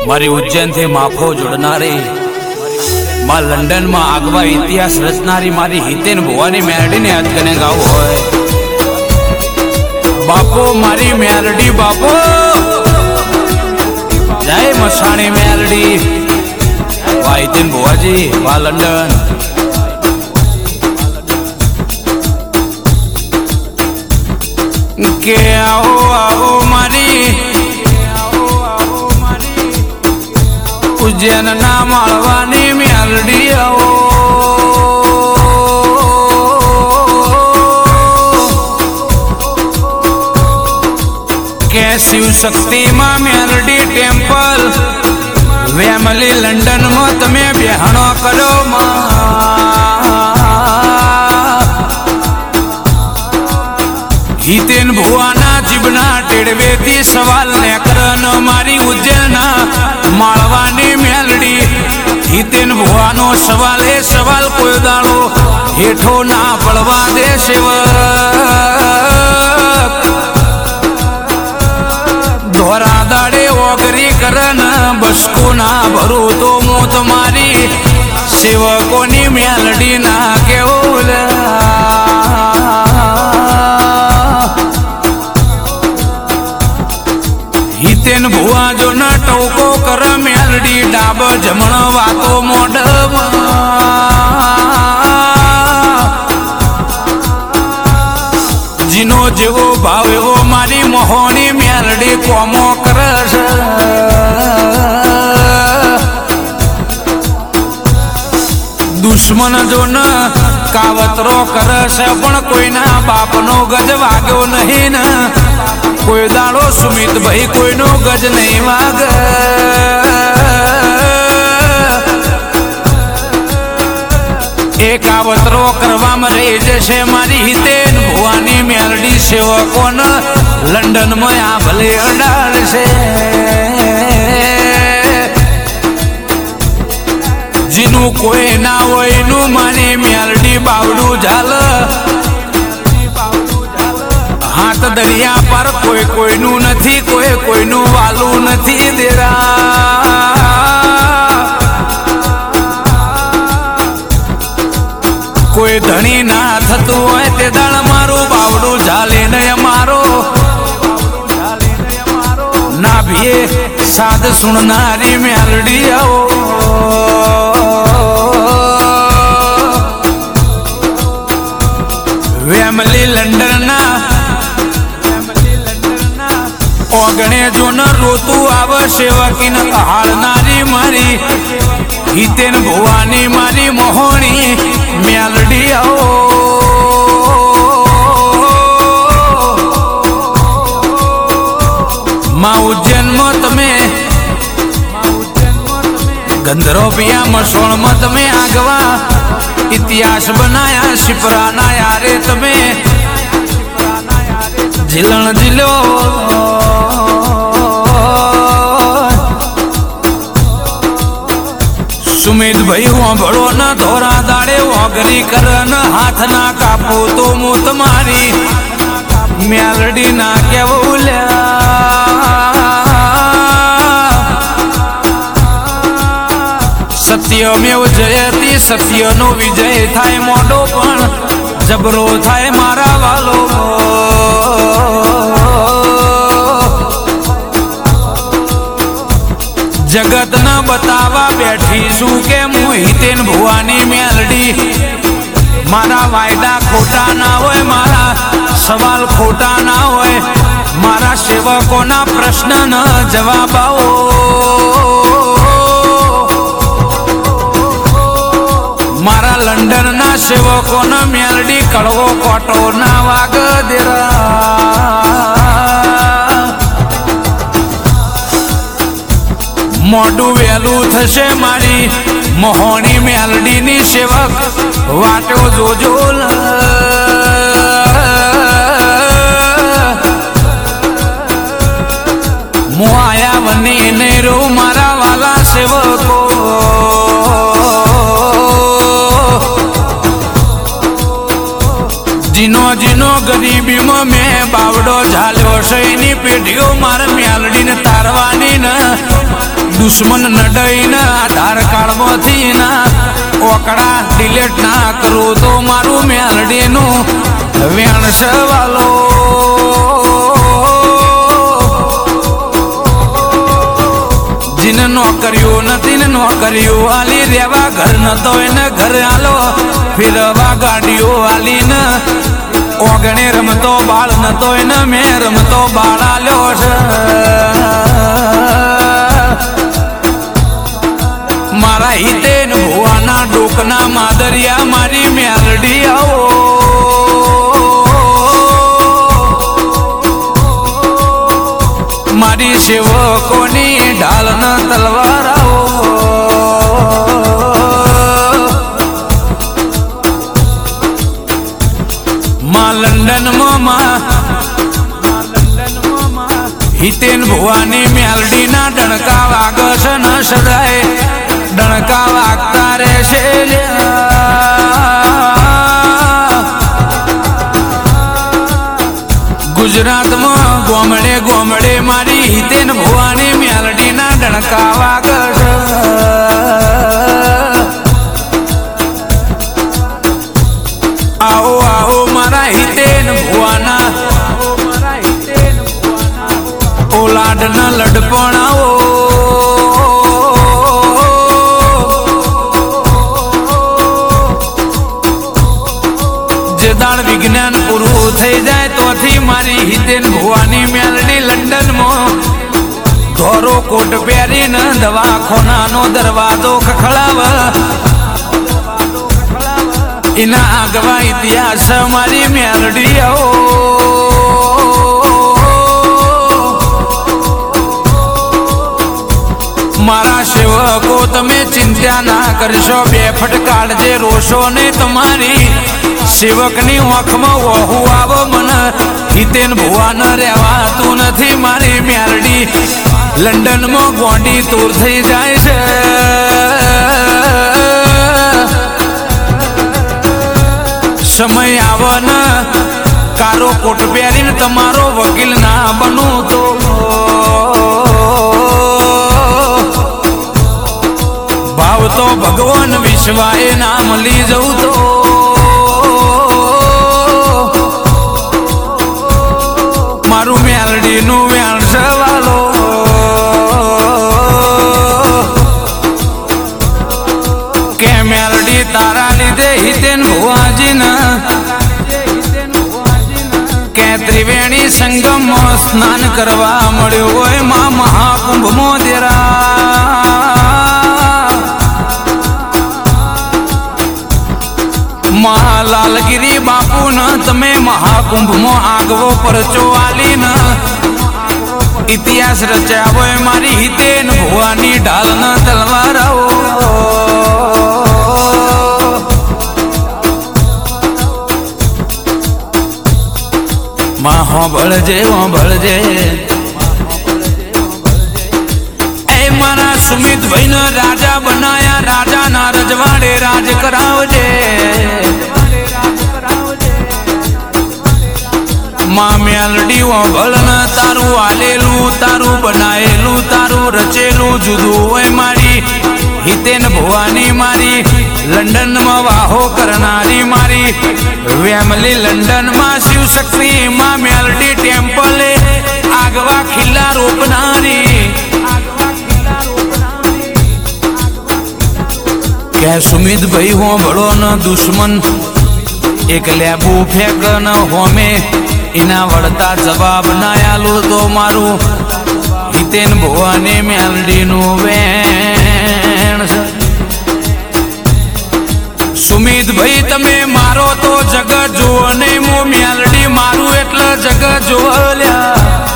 मारी उज्जैन थे माफो जुड़नारी मां लंडन में आगवा इतिहास रचनारी मारी हितेन भुवानी मेलडी ने याद करने गाँव होए बापो मारी मेलडी बापो जय मसाणी मेलडी वाह हितेन भुवाजी वाह लंडन के आओ आओ मारी उज्जैन ना मालवानी मेलडी आओ के शिव शक्ति मां मेलडी टेम्पल वेमली लंडन में तमे बेहणो करो मां हितेन भुवाना जीवना टेड़वे थी सवाल ने करन मारी उज्जैन माळवानी मेलडी हितेन भुवानो सवाल ए सवाल कोई दाड़ो हेठो ना पड़वा दे सेवक दोहरा दाड़े ओगरी करन बसको ना भरू तो मोत मारी सेवकोनी मेलडी ना केवल हितेन भुआ जो न टोको कर मेलडी डाब जमण वातो मोड जिनो जेवो भाव एवो मारी मोहनी मेलडी कोमो करस दुश्मन जो न कावतरो करस पण कोईना बापनो गज वाग्यो नहीं न कोई दाड़ो सुमित भाई कोई नो गज नहीं वाग एक आवतरो करवा में रही जैसे मारी हितेन भुवानी मेलडी सेवको न लंडन में आ भले अडाल से जिनू कोई ना हो इनू मानी मेलडी बावड़ू झाल हाथ दरिया पर कोई कोई नू नहीं कोई नू वालू नहीं देरा कोई धनी ना थतु होय ते दाड़ मारू बावड़ू झाले न मारो ना भी साध सुननारी मेलडी आओ वेमली लंडन ना ओगणे जो न रोतु आव सेवकी न हारनारी मारी हितेन भुवानी मारी मोहनी मेलडी आओ मां उज्जैन में तमे गंधरोपिया मसोण में तमे आगवा इतिहास बनाया शिपरा ना यारे तमे झिलन जिलो सुमित भाई वो बड़ो न धोरा दाड़े ओगरी करन हाथ ना कापो तो मुँह तुम्हारी मेलडी ना क्या बोलिया सत्यमेव जयति सत्य नो विजय थाय मोडो पण जबरो थाय मारा वालो जगत न बतावा बैठी शू के मुँह हितेन भुवानी मेलडी मारा वायदा खोटा ना होय मारा सवाल खोटा ना होय मारा सेवकों ना प्रश्न न जवाब आओ मारा लंडन ना सेवकों न मेलडी कड़वो कोटो ना वाग देरा मोडू वेलू थशे मारी मोहनी मेलडी नी सेवक वाटो जोजो मुआया बनी नेरो मारा वाला सेवको जिनो जिनो गरीबी में बावड़ो झालो सैनी पेढ़ियो मार मेलडी ने तारवानी न દુશ્મન નડઈને આધાર કાર્ડમાંથી ના ઓકડા ડિલેટ ના કરું તો મારું મેલડીનું વેણ સવાલો જીને નોકરીઓ નથી ને નોકરીઓ આલી રેવા ઘર નતો એને ઘર આલો ફેરવા ગાડીઓ આલીને ઓગણે રમતો બાળ નતો એને મેં રમતો બાળ આલ્યો છે મારા હિતે ભુવાના ડોકના માદરિયા મારી મેલડી આવો મારી સેવકોની ઢાલ ન તલવાર આવો માં લંડનમાં હિતેન ભુવાની મેલડી ના ડણકા વાગસ ન સદાય ડણકા વાગતા રહેશે ગુજરાતમાં ગોમડે ગોમડે મારી હિતેન ભુવાની મેલડી ના ડણકા વાગસ આવો આવો મારા હિતેન ભુવાના ઓલાડ ન લડપણ આવો દાણ વિજ્ઞાન પૂરું થઈ જાય તોથી મારી હિતેન ભુવાની મેલડી લંડનમાં ધોરો કોટ પહેરીને દવાખાનાનો દરવાજો ખખડાવ એના આગવા ઇતિહાસ મારી મેલડી આવો મારા સેવકો તમે ચિંતા ના કરશો બે ફટકાળજે રોશો ને તમારી સેવકની આંખમાં વહુ આવો મને હિતેન ભુવાન રહેવાતું નથી મારી મેલડી લંડનમાં ગોંડી તૂર થઈ જાય છે સમય આવો ને કારો કોટ પહેરીને તમારો વકીલ ના બનું તો ભાવ તો ભગવાન વિશ્વાએ ના મળી જવું તો મારું મેલડીનું વેણ સવાલો કે મેલડી તારા લીધે હિતેન ભુવાજીના કે ત્રિવેણી સંગમમાં સ્નાન કરવા મળ્યું હોય માં મહાકુંભમાં દેરા લાલગીરી બાપુ ન તમે મહાકુંભમાં આગવો પરચો આલીન ઇતિહાસ રચ્યા હોય મારી હિતેન ભુવાની ઢાલ ન તલવાર આવો માં હોંભળજે હોંભળજે એ મારા સુમિતભાઈ ને રાજા બનાયા રાજાના રજવાડે રાજ કરાવજે માં મેલડી હોંભળ ને તારું આલેલું તારું બનાયેલું તારું રચેલું જુદું હોય મારી હિતેન ભુવાની મારી લંડનમાં વાહો કરનારી મારી વેમલી લંડનમાં શિવશક્તિ માં મેલડી ટેમ્પલે આગવા ખીલ્લા રોપનારી કે સુમિતભાઈ હોંભળો ન દુશ્મન એક લેબુ ફેંક ન હોમે એના વળતા જવાબ ના આલું તો મારું હિતેન ભુવાની મેલડીનું વેણ સુમિતભાઈ તમે મારો તો જગત જુઓ નહીં હું મેલડી મારું એટલે જગત જોલ્યા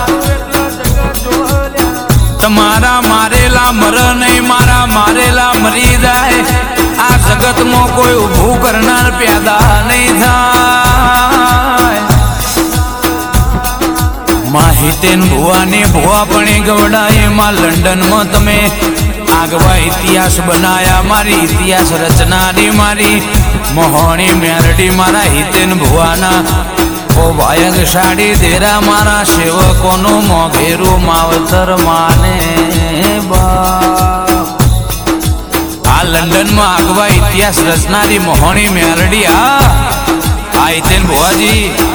તમારા મારેલા મર નહીં મારા મારેલા મરી જાય આ જગતમાં કોઈ ઊભું કરનાર પેદા નહીં થાય માં હિતેન ભુવાની ભુવાપણી ગવડાય માં લંડનમાં તમે આગવા ઇતિહાસ બનાયા મારી ઇતિહાસ રચનારી મારી મોહણી મેલડી મારા હિતેન ભુવાના ઓ વાયગ સાડી દેરા મારા સેવકોનું મોઘેરું માવતર માને બા લંડનમાં આગવા ઇતિહાસ રચનારી મોહણી મેલડી આ હિતેન ભુવાજી